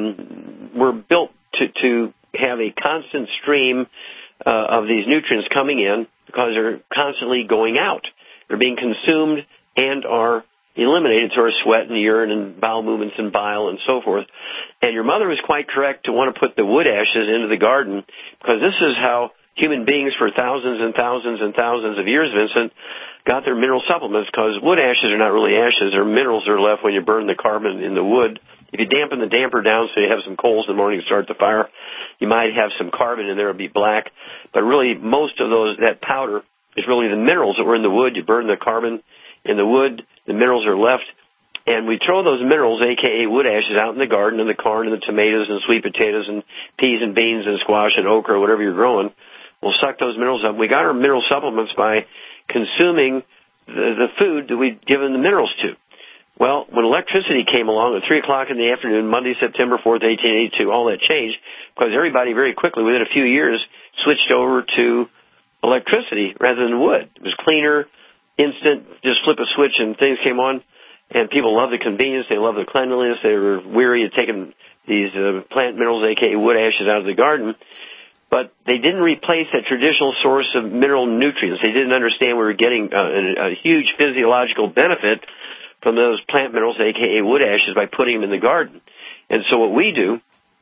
um, we're built to, to have a constant stream uh, of these nutrients coming in because they're constantly going out. They're being consumed and are eliminated through our sweat and urine and bowel movements and bile and so forth. And your mother was quite correct to want to put the wood ashes into the garden, because this is how human beings for thousands and thousands and thousands of years, Vincent, got their mineral supplements, because wood ashes are not really ashes. They're minerals that are left when you burn the carbon in the wood. If you dampen the damper down so you have some coals in the morning to start the fire, you might have some carbon in there. It'll be black. But really, most of those, that powder is really the minerals that were in the wood. You burn the carbon in the wood, the minerals are left, and we throw those minerals, a k a wood ashes, out in the garden, in the corn and the tomatoes and sweet potatoes and peas and beans and squash and okra, whatever you're growing. We'll suck those minerals up. We got our mineral supplements by consuming the, the food that we'd given the minerals to. Well, when electricity came along at three o'clock in the afternoon, Monday, September fourth, eighteen eighty-two, all that changed because everybody very quickly, within a few years, switched over to electricity rather than wood. It was cleaner, instant, just flip a switch and things came on. And people love the convenience. They love the cleanliness. They were weary of taking these uh, plant minerals, a k a wood ashes, out of the garden. But they didn't replace that traditional source of mineral nutrients. They didn't understand we were getting uh, a, a huge physiological benefit from those plant minerals, a k a wood ashes, by putting them in the garden. And so what we do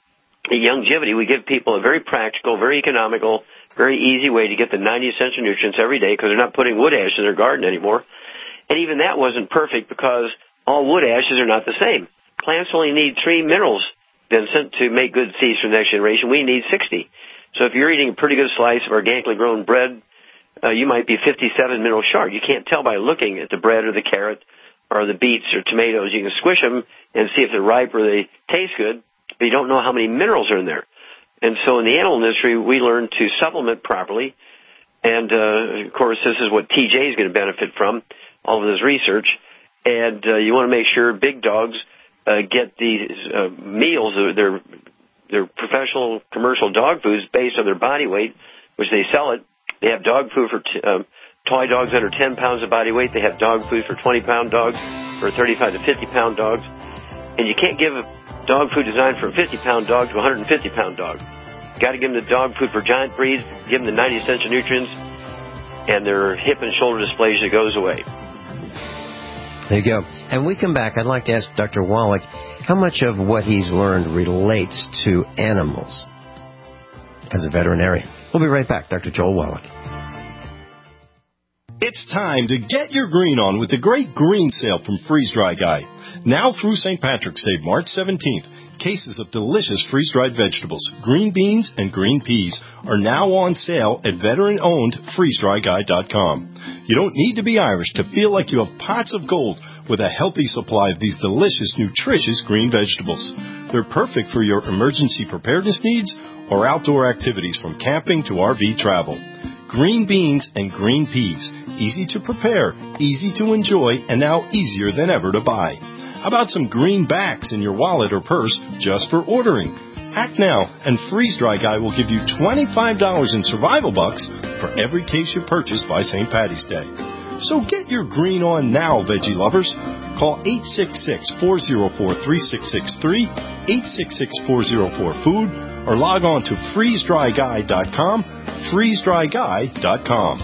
at Youngevity, we give people a very practical, very economical, very easy way to get the ninety essential nutrients every day, because they're not putting wood ash in their garden anymore. And even that wasn't perfect, because all wood ashes are not the same. Plants only need three minerals, Vincent, to make good seeds for the next generation. We need sixty. So if you're eating a pretty good slice of organically grown bread, uh, you might be fifty-seven mineral short. You can't tell by looking at the bread or the carrot or the beets or tomatoes. You can squish them and see if they're ripe or they taste good, but you don't know how many minerals are in there. And so in the animal industry, we learn to supplement properly. And, uh, of course, this is what T J is going to benefit from, all of this research. And uh, you want to make sure big dogs uh, get these uh, meals, their, their professional commercial dog foods based on their body weight, which they sell it. They have dog food for t- um, toy dogs under ten pounds of body weight. They have dog food for twenty-pound dogs, for thirty-five to fifty-pound dogs. And you can't give a dog food designed for a fifty-pound dog to a one hundred fifty-pound dog. Got to give them the dog food for giant breeds, give them the ninety essential nutrients, and their hip and shoulder dysplasia goes away. There you go. And we come back, I'd like to ask Doctor Wallach how much of what he's learned relates to animals as a veterinarian. We'll be right back. Doctor Joel Wallach. It's time to get your green on with the great green sale from Freeze Dry Guy. Now through Saint Patrick's Day, March seventeenth, cases of delicious freeze-dried vegetables, green beans, and green peas are now on sale at veteran-owned freeze dry guy dot com. You don't need to be Irish to feel like you have pots of gold with a healthy supply of these delicious, nutritious green vegetables. They're perfect for your emergency preparedness needs or outdoor activities from camping to R V travel. Green beans and green peas, easy to prepare, easy to enjoy, and now easier than ever to buy. How about some greenbacks in your wallet or purse just for ordering? Act now, and Freeze Dry Guy will give you twenty-five dollars in survival bucks for every case you purchase by Saint Patty's Day. So get your green on now, veggie lovers. Call eight six six, four oh four, three six six three, eight six six, four oh four, food, or log on to freeze dry guy dot com, freeze dry guy dot com.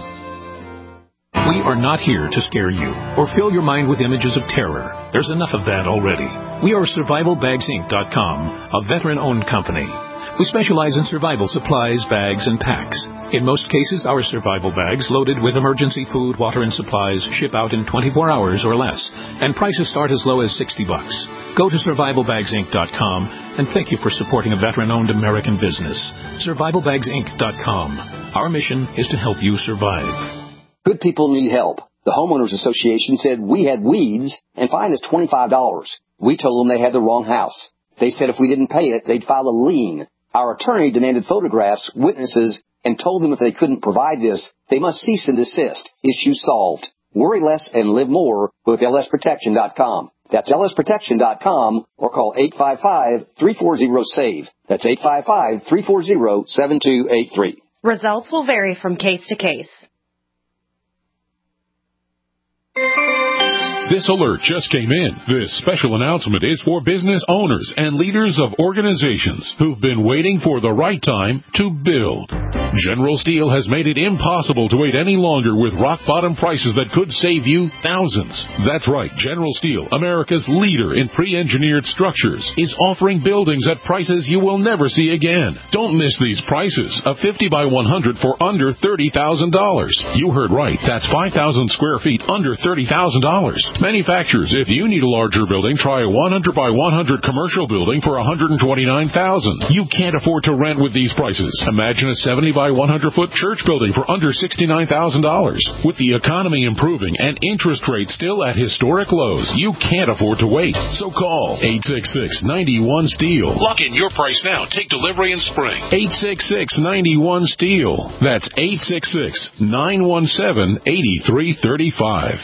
We are not here to scare you or fill your mind with images of terror. There's enough of that already. We are survival bags inc dot com, a veteran-owned company. We specialize in survival supplies, bags, and packs. In most cases, our survival bags, loaded with emergency food, water, and supplies, ship out in twenty-four hours or less, and prices start as low as sixty bucks. Go to survival bags inc dot com, and thank you for supporting a veteran-owned American business. survival bags inc dot com. Our mission is to help you survive. Good people need help. The Homeowners Association said we had weeds and fined us twenty-five dollars. We told them they had the wrong house. They said if we didn't pay it, they'd file a lien. Our attorney demanded photographs, witnesses, and told them if they couldn't provide this, they must cease and desist. Issue solved. Worry less and live more with L S protection dot com. That's L S protection dot com or call eight five five, three four zero, SAVE. That's eight five five, three four zero, seven two eight three. Results will vary from case to case. This alert just came in. This special announcement is for business owners and leaders of organizations who've been waiting for the right time to build. General Steel has made it impossible to wait any longer with rock-bottom prices that could save you thousands. That's right. General Steel, America's leader in pre-engineered structures, is offering buildings at prices you will never see again. Don't miss these prices. A fifty by one hundred for under thirty thousand dollars. You heard right. That's five thousand square feet under thirty thousand dollars. Manufacturers, if you need a larger building, try a one hundred by one hundred commercial building for one hundred twenty-nine thousand dollars. You can't afford to rent with these prices. Imagine a seventy by one hundred foot church building for under sixty-nine thousand dollars. With the economy improving and interest rates still at historic lows, you can't afford to wait. So call eight six six, nine one, STEEL. Lock in your price now. Take delivery in spring. eight six six, nine one, STEEL. That's eight six six, nine one seven, eight three three five.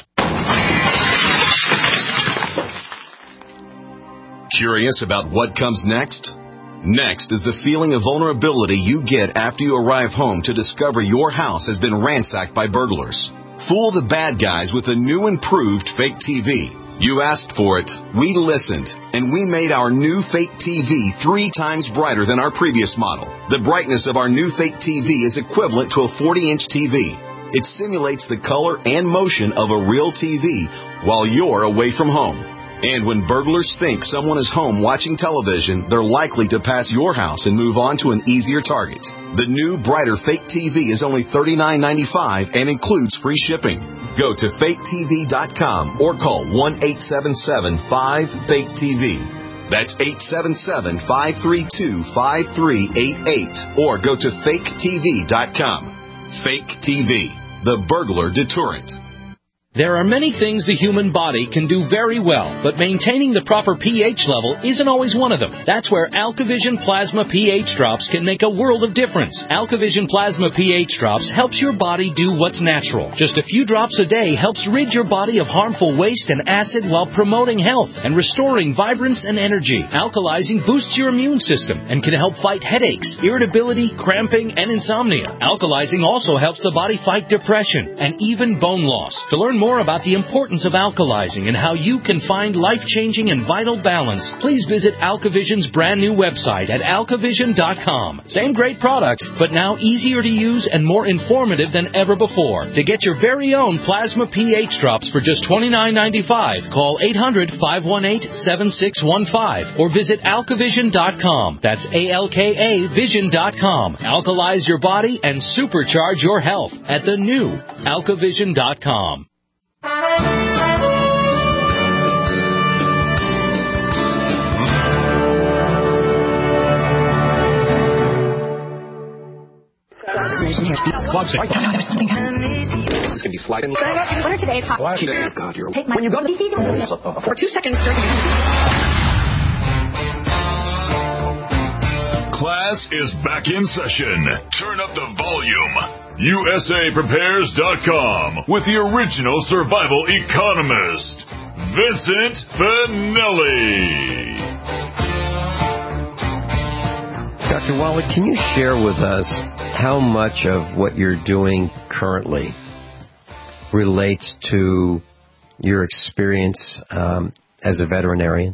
Curious about what comes next? Next is the feeling of vulnerability you get after you arrive home to discover your house has been ransacked by burglars. Fool the bad guys with a new improved fake T V. You asked for it, we listened, and we made our new fake T V three times brighter than our previous model. The brightness of our new fake T V is equivalent to a forty inch T V. It simulates the color and motion of a real T V while you're away from home. And when burglars think someone is home watching television, they're likely to pass your house and move on to an easier target. The new, brighter fake T V is only thirty-nine ninety-five and includes free shipping. Go to fake T V dot com or call one eight seven seven, five, fake T V. That's eight seven seven, five three two, five three eight eight or go to fake T V dot com. Fake T V. the burglar deterrent. There are many things the human body can do very well, but maintaining the proper pH level isn't always one of them. That's where AlkaVision Plasma pH Drops can make a world of difference. AlkaVision Plasma pH Drops helps your body do what's natural. Just a few drops a day helps rid your body of harmful waste and acid while promoting health and restoring vibrance and energy. Alkalizing boosts your immune system and can help fight headaches, irritability, cramping, and insomnia. Alkalizing also helps the body fight depression and even bone loss. To learn more about the importance of alkalizing and how you can find life-changing and vital balance, please visit AlkaVision's brand new website at alkavision dot com. Same great products, but now easier to use and more informative than ever before. To get your very own Plasma pH Drops for just twenty-nine ninety-five, call eight hundred, five one eight, seven six one five or visit alkavision dot com. That's A L K A vision dot com. Alkalize your body and supercharge your health at the new alkavision dot com. It's going to be sliding. What are today's hot? Oh, God, you're... Take my... When you go to the... For two seconds, during... Class is back in session. Turn up the volume. U S A Prepares dot com with the original survival economist, Vincent Finelli. Doctor Wallach, can you share with us how much of what you're doing currently relates to your experience um, as a veterinarian?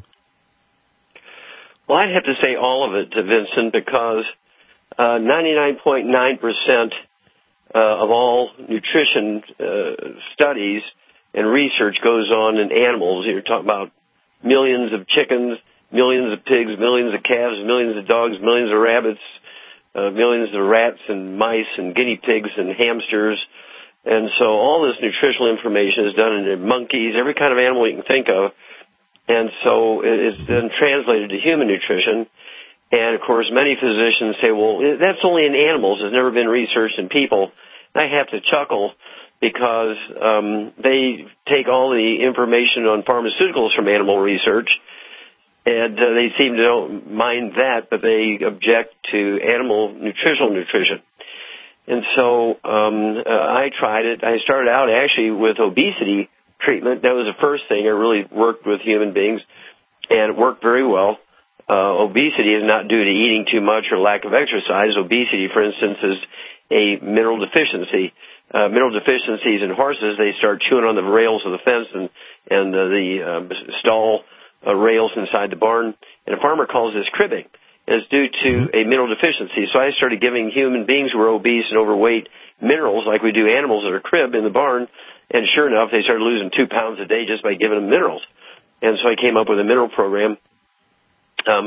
Well, I'd have to say all of it to Vincent because uh, ninety-nine point nine percent uh, of all nutrition uh, studies and research goes on in animals. You're talking about millions of chickens, millions of pigs, millions of calves, millions of dogs, millions of rabbits, uh, millions of rats and mice and guinea pigs and hamsters. And so all this nutritional information is done in monkeys, every kind of animal you can think of. And so it's then translated to human nutrition. And, of course, many physicians say, well, that's only in animals. It's never been researched in people. And I have to chuckle because um, they take all the information on pharmaceuticals from animal research, and uh, they seem to don't mind that, but they object to animal nutritional nutrition. And so um, uh, I tried it. I started out actually with obesity treatment. That was the first thing. I really worked with human beings, and it worked very well. Uh, obesity is not due to eating too much or lack of exercise. Obesity, for instance, is a mineral deficiency. Uh, mineral deficiencies in horses, they start chewing on the rails of the fence and, and uh, the uh, stall uh, rails inside the barn, and a farmer calls this cribbing. And it's due to a mineral deficiency. So I started giving human beings who are obese and overweight minerals like we do animals that are cribbed in the barn. And sure enough, they started losing two pounds a day just by giving them minerals. And so I came up with a mineral program, um,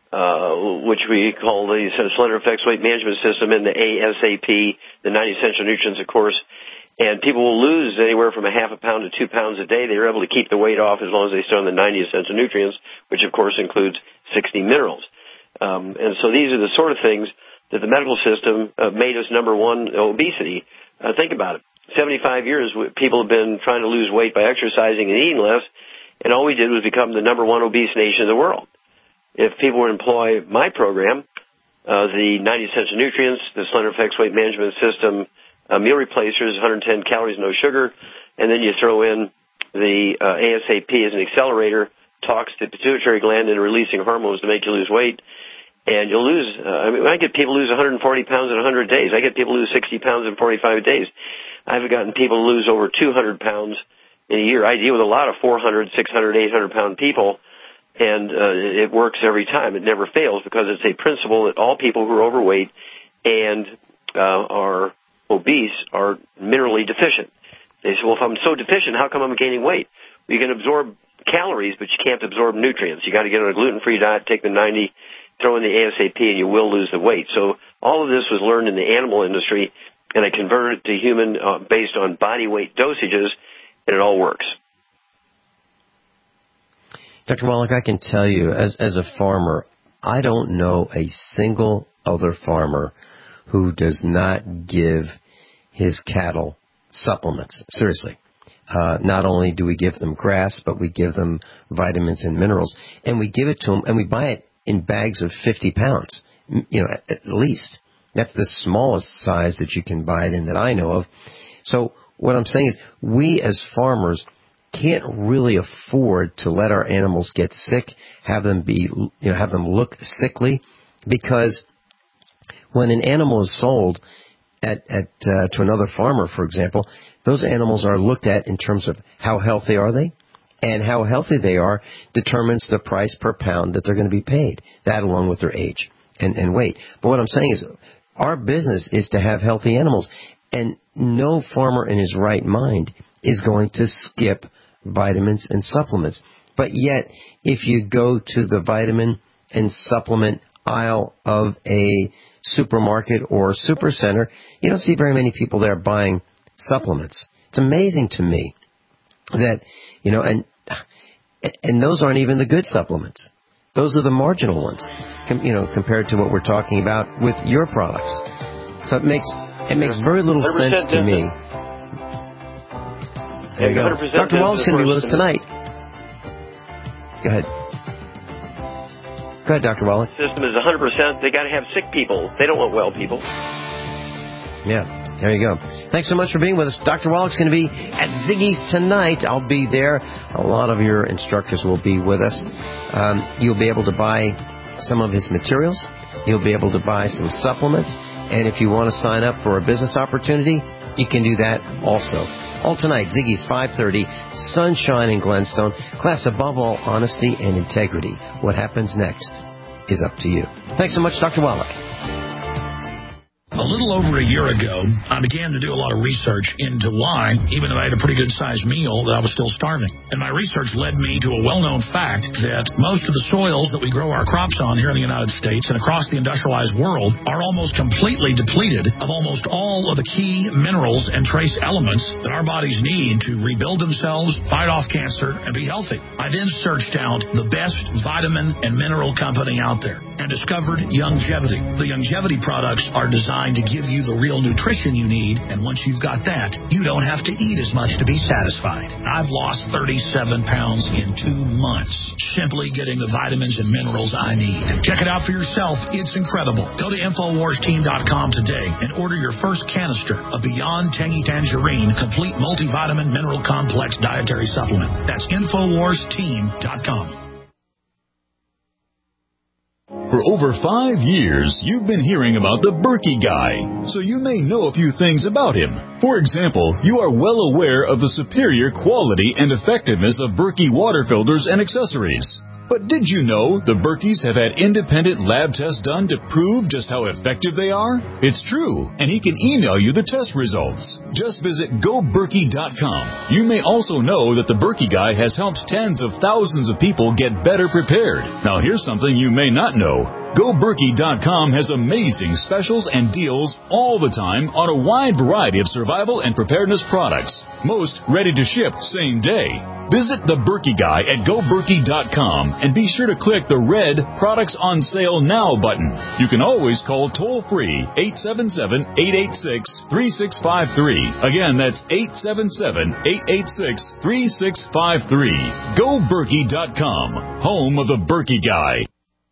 uh, which we call the Slender Effects Weight Management System, and the A S A P, the ninety Essential Nutrients, of course. And people will lose anywhere from a half a pound to two pounds a day. They're able to keep the weight off as long as they stay on the ninety Essential Nutrients, which, of course, includes sixty minerals. Um, and so these are the sort of things that the medical system uh, made us number one obesity. Uh, think about it. seventy-five years, people have been trying to lose weight by exercising and eating less, and all we did was become the number one obese nation in the world. If people would employ my program, uh, the ninety Essential Nutrients, the Slender Effects Weight Management System, uh, meal replacers, one hundred ten calories, no sugar, and then you throw in the uh, A S A P as an accelerator, talks to the pituitary gland in releasing hormones to make you lose weight, and you'll lose, uh, I mean, I get people lose one hundred forty pounds in one hundred days. I get people lose sixty pounds in forty-five days. I've gotten people to lose over two hundred pounds in a year. I deal with a lot of four hundred, six hundred, eight hundred pound people, and uh, it works every time. It never fails because it's a principle that all people who are overweight and uh, are obese are minerally deficient. They say, well, if I'm so deficient, how come I'm gaining weight? Well, you can absorb calories, but you can't absorb nutrients. You got to get on a gluten-free diet, take the ninety, throw in the A S A P, and you will lose the weight. So all of this was learned in the animal industry, and I converted it to human uh, based on body weight dosages, and it all works. Doctor Wallach, I can tell you, as as a farmer, I don't know a single other farmer who does not give his cattle supplements. Seriously. Uh, not only do we give them grass, but we give them vitamins and minerals. And we give it to them, and we buy it in bags of fifty pounds, you know, at least. That's the smallest size that you can buy it in that I know of. So what I'm saying is we as farmers can't really afford to let our animals get sick, have them be, you know, have them look sickly, because when an animal is sold at, at uh, to another farmer, for example, those animals are looked at in terms of how healthy are they, and how healthy they are determines the price per pound that they're going to be paid, that along with their age and, and weight. But what I'm saying is our business is to have healthy animals, and no farmer in his right mind is going to skip vitamins and supplements. But yet, if you go to the vitamin and supplement aisle of a supermarket or super center, you don't see very many people there buying supplements. It's amazing to me that, you know, and and those aren't even the good supplements. Those are the marginal ones, com, you know, compared to what we're talking about with your products. So it makes it makes very little sense to me. There you go. Doctor Wallach's going to be with us tonight. Go ahead. Go ahead, Doctor Wallach. System is one hundred percent. They got to have sick people. They don't want well people. Yeah. There you go. Thanks so much for being with us. Doctor Wallach's going to be at Ziggy's tonight. I'll be there. A lot of your instructors will be with us. Um, you'll be able to buy some of his materials. You'll be able to buy some supplements. And if you want to sign up for a business opportunity, you can do that also. All tonight, Ziggy's five thirty, Sunshine in Glenstone. Class, above all, honesty and integrity. What happens next is up to you. Thanks so much, Doctor Wallach. A little over a year ago, I began to do a lot of research into why, even though I had a pretty good-sized meal, that I was still starving. And my research led me to a well-known fact that most of the soils that we grow our crops on here in the United States and across the industrialized world are almost completely depleted of almost all of the key minerals and trace elements that our bodies need to rebuild themselves, fight off cancer, and be healthy. I then searched out the best vitamin and mineral company out there and discovered Youngevity. The Youngevity products are designed to give you the real nutrition you need, and once you've got that, you don't have to eat as much to be satisfied. I've lost thirty-seven pounds in two months simply getting the vitamins and minerals I need. Check it out for yourself. It's incredible. Go to Infowars Team dot com today and order your first canister of Beyond Tangy Tangerine Complete Multivitamin Mineral Complex Dietary Supplement. That's Infowars Team dot com. For over five years, you've been hearing about the Berkey Guy, so you may know a few things about him. For example, you are well aware of the superior quality and effectiveness of Berkey water filters and accessories. But did you know the Berkeys have had independent lab tests done to prove just how effective they are? It's true, and he can email you the test results. Just visit go berkey dot com. You may also know that the Berkey Guy has helped tens of thousands of people get better prepared. Now here's something you may not know. go berkey dot com has amazing specials and deals all the time on a wide variety of survival and preparedness products. Most ready to ship same day. Visit the Berkey Guy at go berkey dot com and be sure to click the red Products on Sale Now button. You can always call toll-free eight seven seven, eight eight six, three six five three. Again, that's eight seven seven, eight eight six, three six five three. go berkey dot com, home of the Berkey Guy.